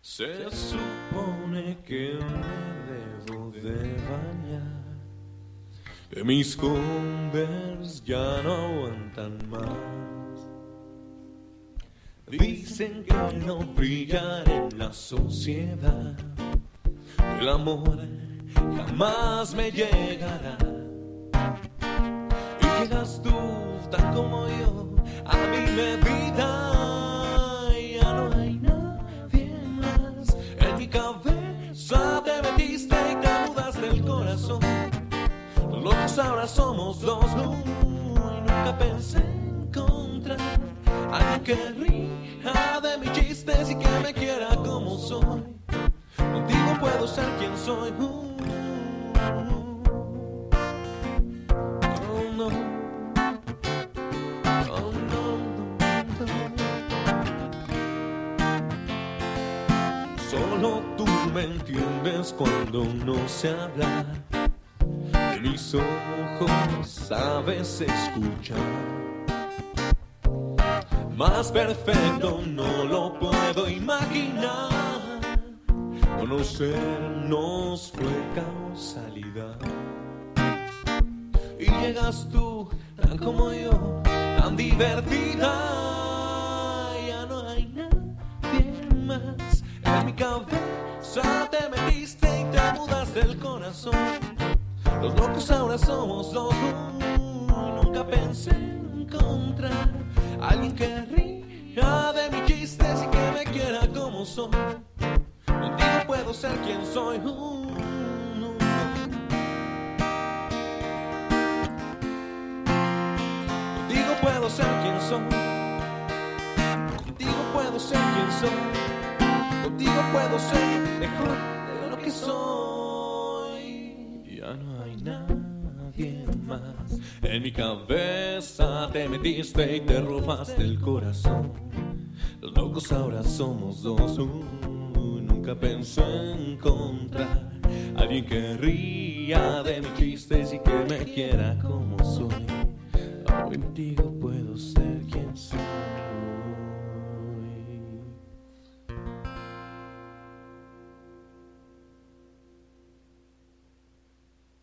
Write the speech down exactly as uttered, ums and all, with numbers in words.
Se supone que me debo de bañar, que mis Converse ya no aguantan más. Dicen que no brillar en la sociedad, el amor jamás me llegará. Y llegas tú, tan como yo, a mi medida. Ya no hay nadie más. En mi cabeza te metiste y te mudaste el corazón. Los locos ahora somos dos. Uy, nunca pensé encontrar a alguien que ría de mis chistes y que me quiera como soy. Contigo puedo ser quien soy. Uh, oh, no. Oh, no, no, no. Solo tú me entiendes cuando no sé hablar. De mis ojos sabes escuchar. Más perfecto no lo puedo imaginar. Conocernos fue causalidad. Y llegas tú, tan como yo, tan divertida. Ya no hay nadie más. En mi cabeza te metiste y te mudaste el corazón. Los locos ahora somos dos. Uh, nunca pensé encontrar a alguien que ría de mis chistes y que me quiera como soy. Contigo puedo ser quien soy. Uh, no, no. Contigo puedo ser quien soy. Contigo puedo ser quien soy. Contigo puedo ser mejor de lo que soy. Ya no hay nadie más. En mi cabeza te metiste y te robaste el corazón. Los locos ahora somos dos. Uh, nunca pensé encontrar a alguien que ría de mis chistes y que me quiera como soy. Contigo